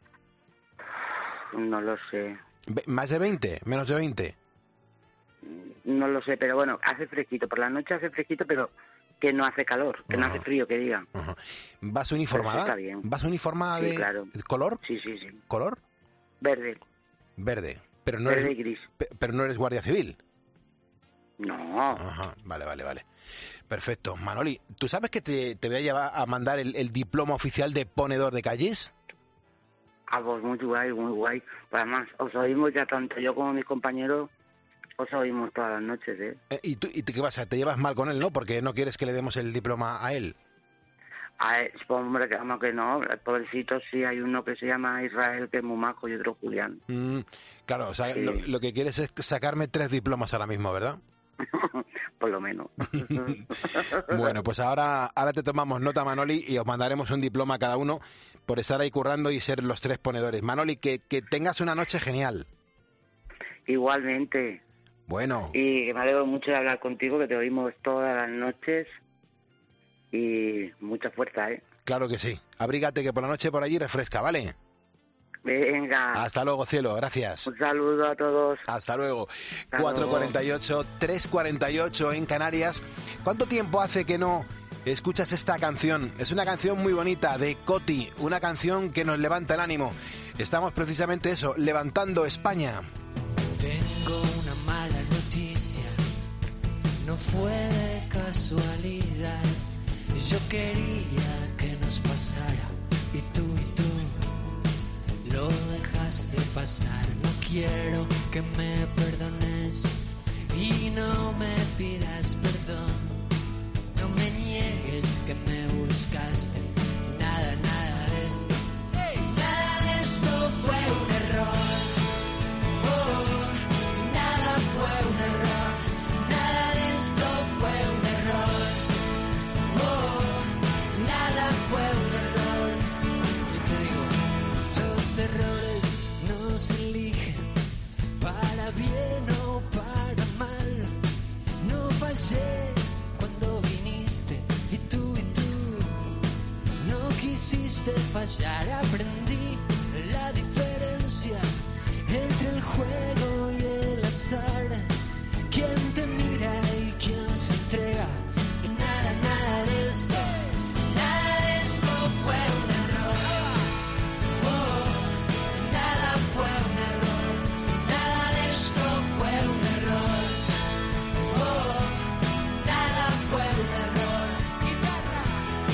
No lo sé. ¿Más de 20? ¿Menos de 20? No lo sé, pero bueno, hace fresquito. Por la noche hace fresquito, pero que no hace calor, que no hace frío, que digan. ¿Vas uniformada? Está bien. ¿Vas uniformada Sí, de claro. color? Sí. ¿Color? Verde. Verde. Pero no Verde eres, y gris. Pero no eres guardia civil. No. Ajá, vale. Perfecto. Manoli, ¿tú sabes que te voy a llevar a mandar el diploma oficial de ponedor de calles? Ah, pues muy guay. Además, os oímos ya tanto yo como mis compañeros, os oímos todas las noches, ¿eh? ¿Y qué pasa? ¿Te llevas mal con él, no? Porque no quieres que le demos el diploma a él. Hombre, que no, pobrecito, sí, hay uno que se llama Israel, que es muy majo, y otro Julián. Claro, o sea, Sí. lo que quieres es sacarme 3 diplomas ahora mismo, ¿verdad? Por lo menos. Bueno, pues ahora te tomamos nota, Manoli, y os mandaremos un diploma a cada uno por estar ahí currando y ser los 3 ponedores. Manoli, que tengas una noche genial. Igualmente. Bueno. Y que me alegro mucho de hablar contigo, que te oímos todas las noches. Y mucha fuerza, ¿eh? Claro que sí. Abrígate, que por la noche por allí refresca, ¿vale? Venga. Hasta luego, cielo. Gracias. Un saludo a todos. Hasta luego. Hasta 4:48, 3:48 en Canarias. ¿Cuánto tiempo hace que no escuchas esta canción? Es una canción muy bonita de Coti, una canción que nos levanta el ánimo. Estamos precisamente eso, levantando España. Tengo una mala noticia, no fue de casualidad. Yo quería que nos pasara y tú lo dejaste pasar. No quiero que me perdones y no me pidas perdón. No me niegues que me buscaste. Nada de esto. Nada de esto fue un error. Nada fue un error. Nada de esto fue un error. Nada fue un error. Y te digo, los errores no se eligen para bien o para mal. No fallé cuando viniste y tú no quisiste fallar. Aprendí la diferencia entre el juego y el azar. Quién te mira y quién se entrega. Y nada de esto. Nada de esto fue un error. Nada fue un error. Nada de esto fue un error. Nada fue un error. Guitarra.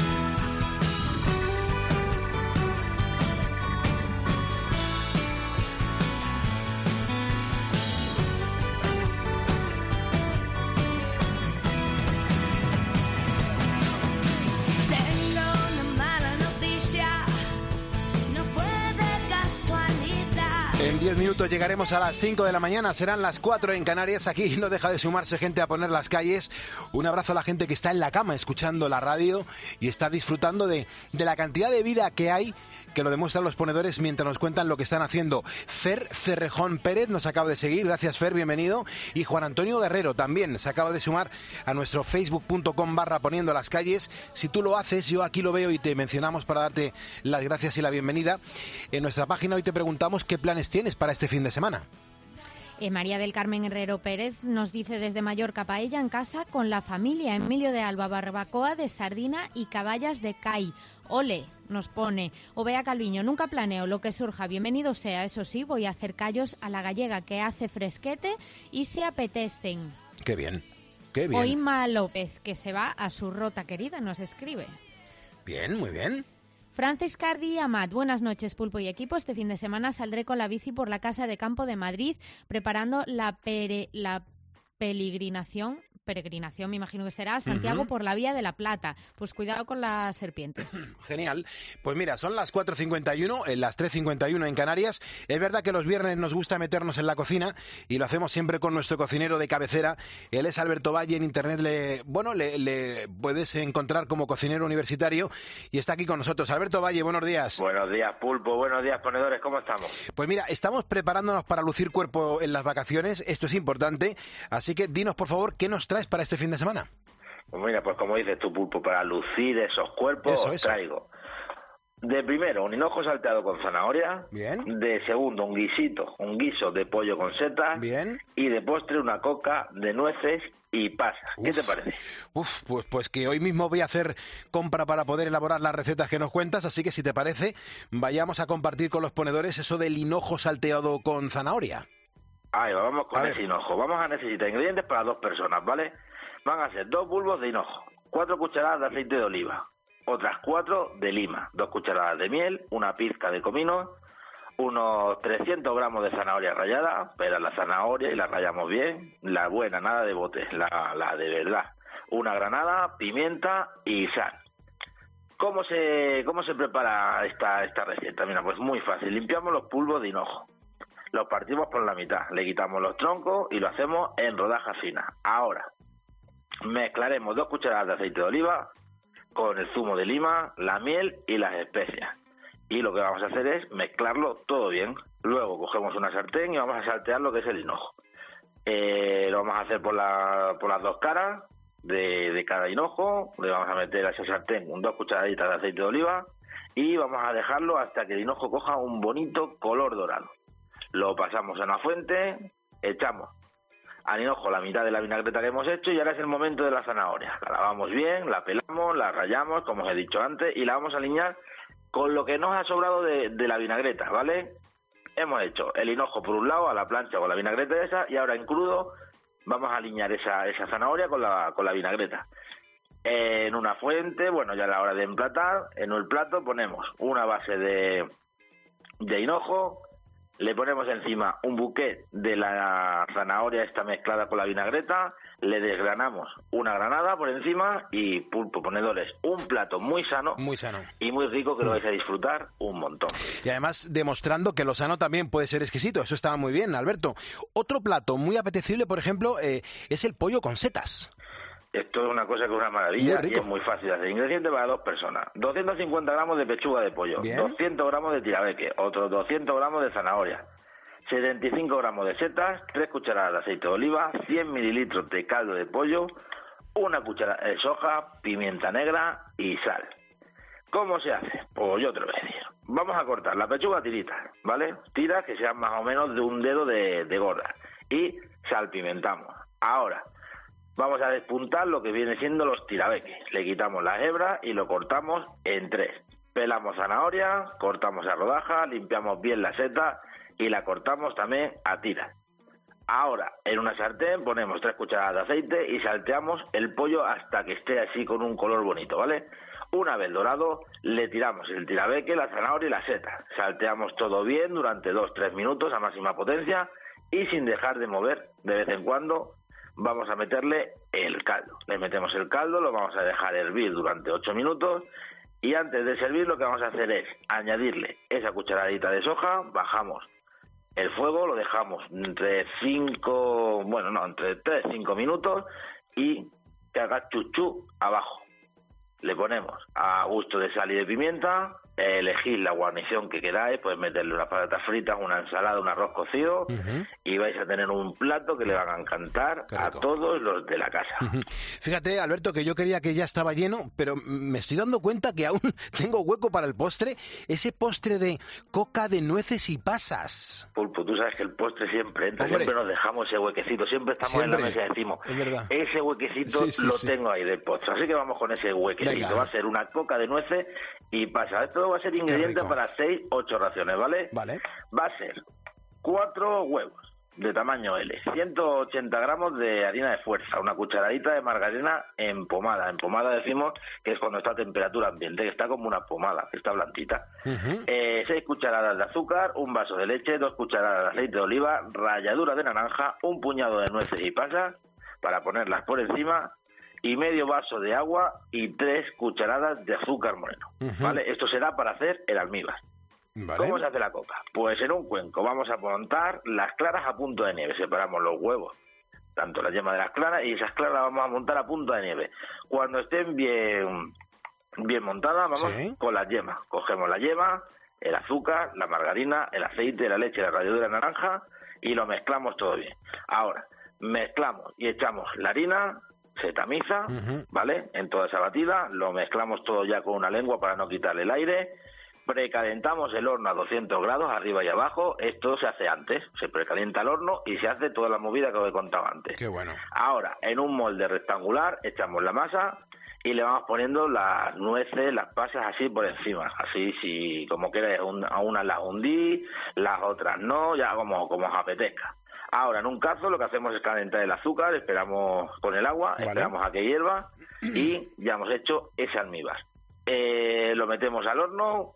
Tengo una mala noticia, no fue de casualidad. En 10 minutos llegaremos a las 5 de la mañana, serán las 4 en Canarias. Aquí no deja de sumarse gente a poner las calles. Un abrazo a la gente que está en la cama escuchando la radio y está disfrutando de la cantidad de vida que hay, que lo demuestran los ponedores mientras nos cuentan lo que están haciendo. Fer Cerrejón Pérez nos acaba de seguir, gracias Fer, bienvenido. Y Juan Antonio Guerrero también se acaba de sumar a nuestro facebook.com/poniendo las calles. Si tú lo haces, yo aquí lo veo y te mencionamos para darte las gracias y la bienvenida. En nuestra página hoy te preguntamos qué planes tienes para este fin de semana. María del Carmen Herrero Pérez nos dice desde Mallorca, paella en casa con la familia, Emilio de Alba, barbacoa de sardina y caballas de cay. Ole, nos pone. Ovea Calviño, nunca planeo lo que surja, bienvenido sea, eso sí, voy a hacer callos a la gallega que hace fresquete y se apetecen. Qué bien, qué bien. Oima López, que se va a su rota querida, nos escribe. Bien, muy bien. Francis Cardi Amat, buenas noches, Pulpo y equipo. Este fin de semana saldré con la bici por la Casa de Campo de Madrid preparando la peregrinación peregrinación, me imagino que será, a Santiago por la Vía de la Plata. Pues cuidado con las serpientes. Genial. Pues mira, son las 4:51, las 3:51 en Canarias. Es verdad que los viernes nos gusta meternos en la cocina y lo hacemos siempre con nuestro cocinero de cabecera. Él es Alberto Valle, en internet le puedes encontrar como cocinero universitario y está aquí con nosotros. Alberto Valle, buenos días. Buenos días, Pulpo. Buenos días, ponedores. ¿Cómo estamos? Pues mira, estamos preparándonos para lucir cuerpo en las vacaciones. Esto es importante. Así que dinos, por favor, ¿qué nos traes para este fin de semana? Pues mira, pues como dices tú, Pulpo, para lucir esos cuerpos os traigo de primero un hinojo salteado con zanahoria. Bien. De segundo un guiso de pollo con setas. Bien. Y de postre una coca de nueces y pasas. ¿Qué te parece? Pues que hoy mismo voy a hacer compra para poder elaborar las recetas que nos cuentas, así que si te parece, vayamos a compartir con los ponedores eso del hinojo salteado con zanahoria. Ahí va, vamos con ese hinojo. Vamos a necesitar ingredientes para 2 personas, ¿vale? Van a ser 2 bulbos de hinojo, 4 cucharadas de aceite de oliva, otras 4 de lima, 2 cucharadas de miel, una pizca de comino, unos 300 gramos de zanahoria rallada, pero la zanahoria y la rallamos bien, la buena, nada de botes, la de verdad, una granada, pimienta y sal. ¿Cómo se prepara esta receta? Mira, pues muy fácil, limpiamos los bulbos de hinojo, los partimos por la mitad, le quitamos los troncos y lo hacemos en rodajas finas. Ahora, mezclaremos 2 cucharadas de aceite de oliva con el zumo de lima, la miel y las especias. Y lo que vamos a hacer es mezclarlo todo bien. Luego cogemos una sartén y vamos a saltear lo que es el hinojo. Lo vamos a hacer por las 2 caras de cada hinojo. Le vamos a meter a esa sartén 2 cucharaditas de aceite de oliva y vamos a dejarlo hasta que el hinojo coja un bonito color dorado. Lo pasamos a una fuente, echamos al hinojo la mitad de la vinagreta que hemos hecho y ahora es el momento de la zanahoria. La lavamos bien, la pelamos, la rallamos, como os he dicho antes, y la vamos a aliñar con lo que nos ha sobrado de la vinagreta, ¿vale? Hemos hecho el hinojo por un lado a la plancha con la vinagreta esa y ahora en crudo vamos a aliñar esa zanahoria con la vinagreta. En una fuente, bueno, ya a la hora de emplatar, en el plato ponemos una base de hinojo, le ponemos encima un buquet de la zanahoria esta mezclada con la vinagreta, le desgranamos una granada por encima y, Pulpo, ponedores, un plato muy sano y muy rico que lo vais a disfrutar un montón. Y además demostrando que lo sano también puede ser exquisito, eso está muy bien, Alberto. Otro plato muy apetecible, por ejemplo, es el pollo con setas. Esto es una cosa que es una maravilla y es muy fácil de hacer. Ingredientes para 2 personas. 250 gramos de pechuga de pollo, bien. 200 gramos de tirabeque, otros 200 gramos de zanahoria, 75 gramos de setas, 3 cucharadas de aceite de oliva, 100 mililitros de caldo de pollo, una cucharada de soja, pimienta negra y sal. ¿Cómo se hace? Pues yo te lo voy a decir. Vamos a cortar la pechuga a tiritas, ¿vale? Tiras que sean más o menos de un dedo de gordas y salpimentamos. Ahora vamos a despuntar lo que viene siendo los tirabeques. Le quitamos las hebras y lo cortamos en 3. Pelamos zanahoria, cortamos a rodajas, limpiamos bien la seta y la cortamos también a tiras. Ahora, en una sartén ponemos 3 cucharadas de aceite y salteamos el pollo hasta que esté así con un color bonito, ¿vale? Una vez dorado, le tiramos el tirabeque, la zanahoria y la seta. Salteamos todo bien durante 2-3 minutos a máxima potencia y sin dejar de mover de vez en cuando. Vamos a meterle el caldo. Le metemos el caldo, lo vamos a dejar hervir durante 8 minutos y antes de servir lo que vamos a hacer es añadirle esa cucharadita de soja, bajamos el fuego, lo dejamos entre 3 y 5 minutos y que haga chuchú abajo. Le ponemos a gusto de sal y de pimienta, elegid la guarnición que queráis, podéis meterle unas patatas fritas, una ensalada, un arroz cocido y vais a tener un plato que le van a encantar a todos los de la casa. Fíjate, Alberto, que yo creía que ya estaba lleno, pero me estoy dando cuenta que aún tengo hueco para el postre, ese postre de coca de nueces y pasas. Pulpo, tú sabes que el postre siempre entra, siempre nos dejamos ese huequecito, siempre estamos en la mesa y decimos, ese huequecito tengo ahí del postre, así que vamos con ese huequecito. Venga. Va a ser una coca de nueces y pasas. Esto va a ser ingrediente para 6-8 raciones, ¿vale? Vale. Va a ser 4 huevos de tamaño L, 180 gramos de harina de fuerza, una cucharadita de margarina empomada. Empomada decimos que es cuando está a temperatura ambiente, que está como una pomada, que está blandita. 6 cucharadas de azúcar, un vaso de leche, 2 cucharadas de aceite de oliva, ralladura de naranja, un puñado de nueces y pasas, para ponerlas por encima, y medio vaso de agua y 3 cucharadas de azúcar moreno, ¿vale? Esto será para hacer el almíbar. Vale. ¿Cómo se hace la copa? Pues en un cuenco vamos a montar las claras a punto de nieve, separamos los huevos, tanto la yema de las claras, y esas claras las vamos a montar a punto de nieve. Cuando estén bien montadas, vamos con las yemas. Cogemos la yema, el azúcar, la margarina, el aceite, la leche, la ralladura de naranja y lo mezclamos todo bien. Ahora, mezclamos y echamos la harina, se tamiza, ¿vale? En toda esa batida, lo mezclamos todo ya con una lengua para no quitarle el aire. Precalentamos el horno a 200 grados, arriba y abajo. Esto se hace antes, se precalienta el horno y se hace toda la movida que os he contado antes. Qué bueno. Ahora, en un molde rectangular, echamos la masa y le vamos poniendo las nueces, las pasas así por encima. Así, si como queréis, a unas las hundí, las otras no, ya como os apetezca. Ahora, en un cazo, lo que hacemos es calentar el azúcar, esperamos con el agua, esperamos a que hierva y ya hemos hecho ese almíbar. Lo metemos al horno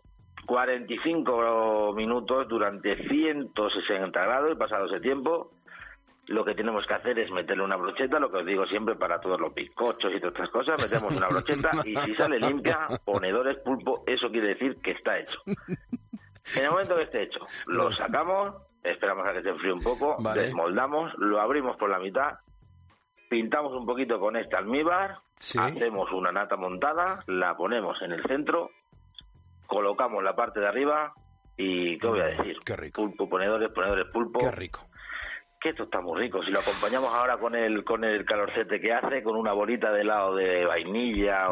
45 minutos durante 160 grados y pasado ese tiempo, lo que tenemos que hacer es meterle una brocheta, lo que os digo siempre para todos los bizcochos y todas estas cosas, metemos una brocheta y si sale limpia, ponedores pulpo, eso quiere decir que está hecho. En el momento que esté hecho, lo sacamos, esperamos a que se enfríe un poco, desmoldamos, lo abrimos por la mitad, pintamos un poquito con este almíbar, hacemos una nata montada, la ponemos en el centro, colocamos la parte de arriba y ¿qué voy a decir? Qué rico. Pulpo, ponedores pulpo. Qué rico. Que esto está muy rico. Si lo acompañamos ahora con el calorcete que hace, con una bolita de helado de vainilla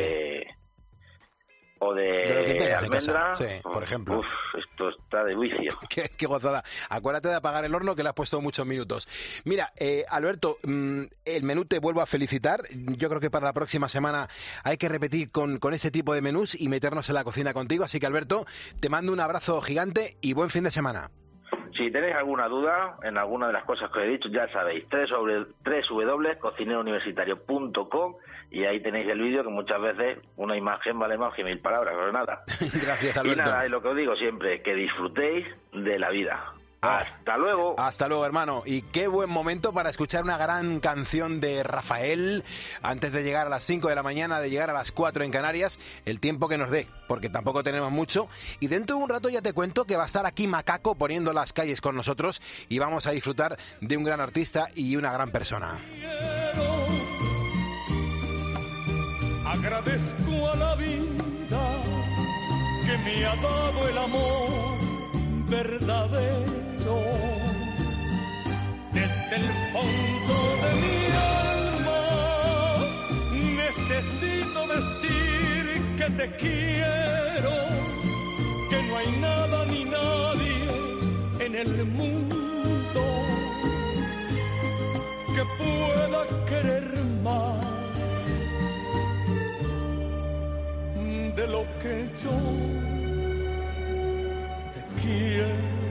o de almendra, por ejemplo. Uf, esto está de vicio. Qué gozada. Acuérdate de apagar el horno que le has puesto muchos minutos. Mira, Alberto, el menú te vuelvo a felicitar. Yo creo que para la próxima semana hay que repetir con ese tipo de menús y meternos en la cocina contigo. Así que, Alberto, te mando un abrazo gigante y buen fin de semana. Si tenéis alguna duda en alguna de las cosas que os he dicho, ya sabéis, www.cocinerouniversitario.com y ahí tenéis el vídeo que muchas veces una imagen vale más que 1000 palabras, pero nada. Gracias, Alberto. Y nada, y lo que os digo siempre, que disfrutéis de la vida. Hasta luego. Hasta luego, hermano. Y qué buen momento para escuchar una gran canción de Rafael antes de llegar a las 5 de la mañana, de llegar a las 4 en Canarias, el tiempo que nos dé, porque tampoco tenemos mucho. Y dentro de un rato ya te cuento que va a estar aquí Macaco poniendo las calles con nosotros y vamos a disfrutar de un gran artista y una gran persona. Agradezco a la vida que me ha dado el amor verdadero. Desde el fondo de mi alma necesito decir que te quiero, que no hay nada ni nadie en el mundo que pueda querer más de lo que yo te quiero.